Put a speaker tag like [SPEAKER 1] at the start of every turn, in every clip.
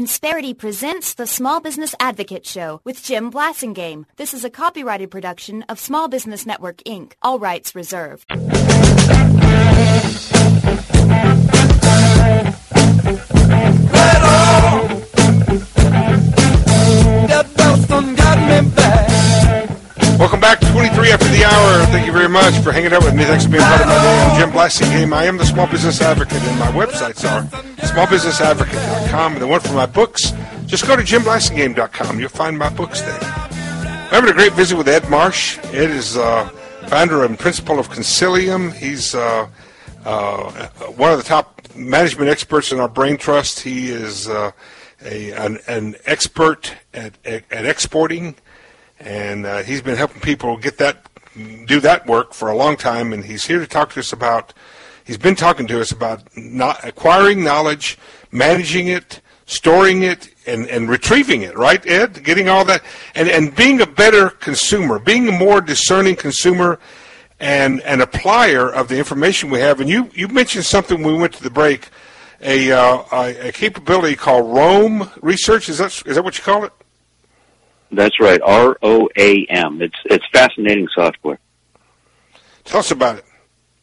[SPEAKER 1] Insperity presents the Small Business Advocate Show with Jim Blasingame. This is a copyrighted production of Small Business Network, Inc. All rights reserved.
[SPEAKER 2] Welcome back to 23 after the hour. Thank you very much for hanging out with me. Thanks for being part of my day. I'm Jim Blasingame. I am the Small Business Advocate, and my websites are smallbusinessadvocate.com. And the one for my books, just go to jimblasingame.com. You'll find my books there. I'm having a great visit with Ed Marsh. Ed is founder and principal of Consilium. He's one of the top management experts in our brain trust. He is an expert at exporting. And he's been helping people do that work for a long time, and he's here to talk to us about, he's been talking to us about acquiring knowledge, managing it, storing it, and retrieving it, right, Ed? Getting all that, and being a better consumer, being a more discerning consumer and an applier of the information we have. And you mentioned something when we went to the break, a capability called ROAM research. Is that what you call it?
[SPEAKER 3] That's right, ROAM. It's fascinating software.
[SPEAKER 2] Tell us about it.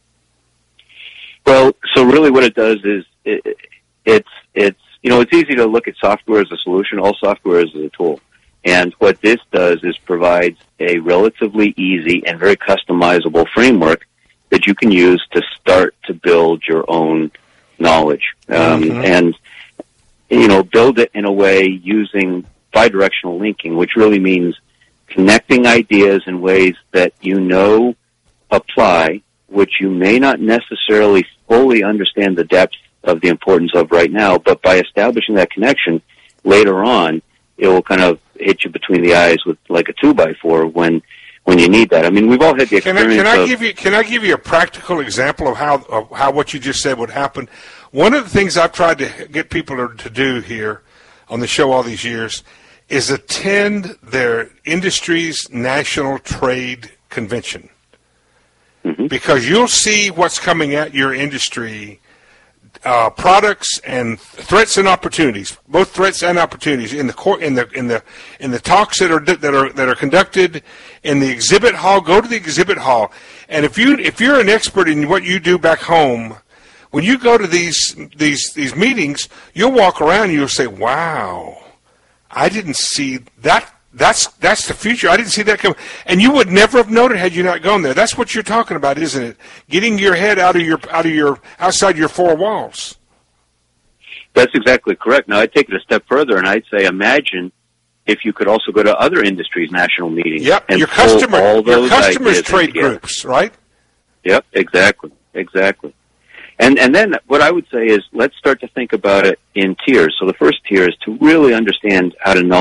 [SPEAKER 3] Well, so really what it does is it's easy to look at software as a solution. All software is a tool. And what this does is provides a relatively easy and very customizable framework that you can use to start to build your own knowledge. And, build it in a way using bidirectional linking, which really means connecting ideas in ways that apply, which you may not necessarily fully understand the depth of the importance of right now, but by establishing that connection later on, it will kind of hit you between the eyes with like a 2x4 when you need that. I mean, we've all had the experience.
[SPEAKER 2] Can I give you a practical example of how what you just said would happen? One of the things I've tried to get people to do here on the show all these years is attend their industry's national trade convention. Mm-hmm. Because you'll see what's coming at your industry, products and threats and opportunities, both threats and opportunities in the talks that are conducted in the exhibit hall. Go to the exhibit hall, and if you're an expert in what you do back home, when you go to these meetings, you'll walk around and you'll say, "Wow, I didn't see that. That's the future. I didn't see that coming." And you would never have known it had you not gone there. That's what you're talking about, isn't it? Getting your head outside your four walls.
[SPEAKER 3] That's exactly correct. Now, I'd take it a step further, and I'd say, imagine if you could also go to other industries' national meetings.
[SPEAKER 2] Yep,
[SPEAKER 3] and
[SPEAKER 2] your customers' trade groups, right?
[SPEAKER 3] Yep, exactly. And then what I would say is let's start to think about it in tiers. So the first tier is to really understand how to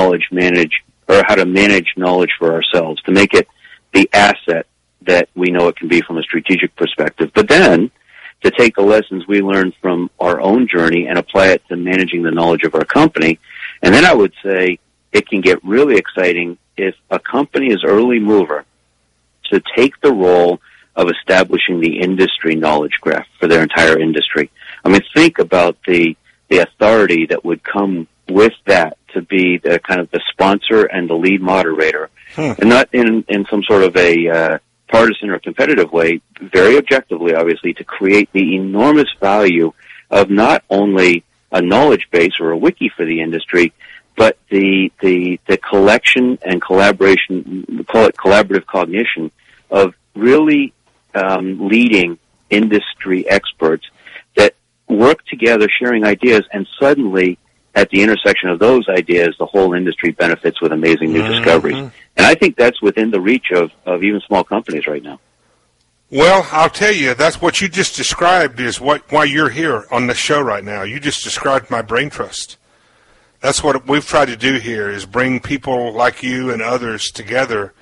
[SPEAKER 3] manage knowledge for ourselves, to make it the asset that we know it can be from a strategic perspective. But then to take the lessons we learned from our own journey and apply it to managing the knowledge of our company. And then I would say it can get really exciting if a company is early mover to take the role of establishing the industry knowledge graph for their entire industry. I mean, think about the authority that would come with that to be the kind of the sponsor and the lead moderator, and not in some sort of a partisan or competitive way, very objectively, obviously, to create the enormous value of not only a knowledge base or a wiki for the industry, but the collection and collaboration, we call it collaborative cognition, of really leading industry experts that work together, sharing ideas, and suddenly, at the intersection of those ideas, the whole industry benefits with amazing new discoveries. And I think that's within the reach of even small companies right now.
[SPEAKER 2] Well, I'll tell you, that's what you just described is why you're here on the show right now. You just described my brain trust. That's what we've tried to do here, is bring people like you and others together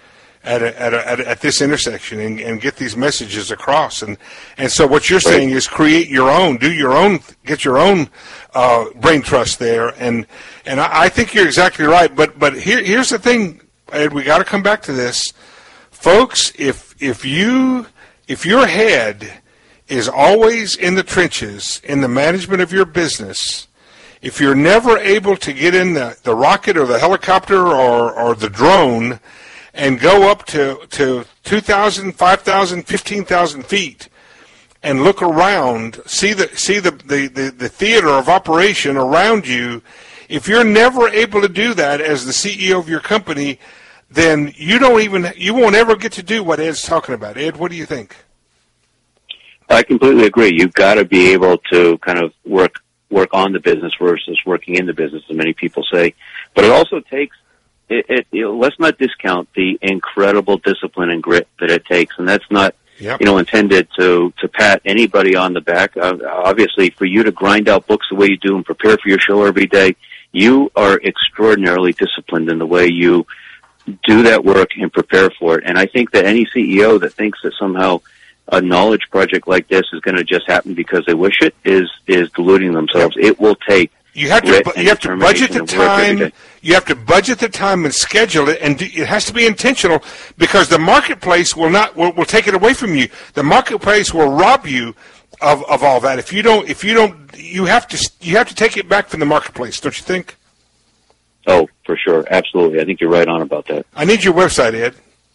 [SPEAKER 2] at this intersection and get these messages across. And so what you're saying is create your own, get your own brain trust there. And I think you're exactly right. But here's the thing, Ed, we got to come back to this. Folks, if your head is always in the trenches in the management of your business, if you're never able to get in the rocket or the helicopter or the drone and go up to 2,000, 5,000, 15,000 feet and look around, see the theater of operation around you, if you're never able to do that as the CEO of your company, then you won't ever get to do what Ed's talking about. Ed, what do you think?
[SPEAKER 3] I completely agree. You've got to be able to kind of work on the business versus working in the business, as many people say. But it also takes, let's not discount the incredible discipline and grit that it takes. And that's not, intended to pat anybody on the back. Obviously, for you to grind out books the way you do and prepare for your show every day, you are extraordinarily disciplined in the way you do that work and prepare for it. And I think that any CEO that thinks that somehow a knowledge project like this is going to just happen because they wish it is deluding themselves. It will take. You have to
[SPEAKER 2] budget the time. You have to budget the time and schedule it, and it has to be intentional because the marketplace will take it away from you. The marketplace will rob you of all that. If you don't, you have to take it back from the marketplace. Don't you think?
[SPEAKER 3] Oh, for sure, absolutely. I think you're right on about that.
[SPEAKER 2] I need your website, Ed.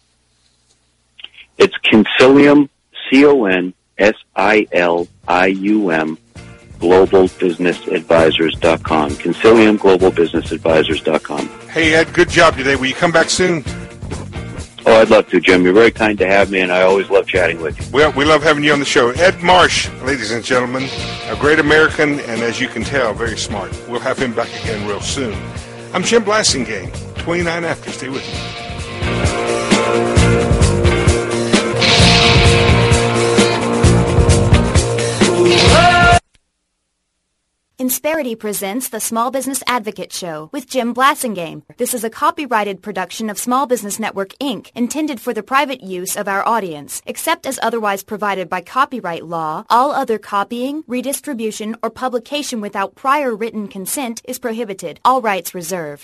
[SPEAKER 3] It's Consilium. CONSILIUM globalbusinessadvisors.com. Consilium globalbusinessadvisors.com.
[SPEAKER 2] Hey, Ed, good job today. Will you come back soon?
[SPEAKER 3] Oh, I'd love to, Jim. You're very kind to have me, and I always love chatting with you.
[SPEAKER 2] Well, we love having you on the show. Ed Marsh, ladies and gentlemen, a great American, and as you can tell, very smart. We'll have him back again real soon. I'm Jim Blasingame, 29 after. Stay with me.
[SPEAKER 1] Insperity presents the Small Business Advocate Show with Jim Blasingame. This is a copyrighted production of Small Business Network, Inc., intended for the private use of our audience. Except as otherwise provided by copyright law, all other copying, redistribution, or publication without prior written consent is prohibited. All rights reserved.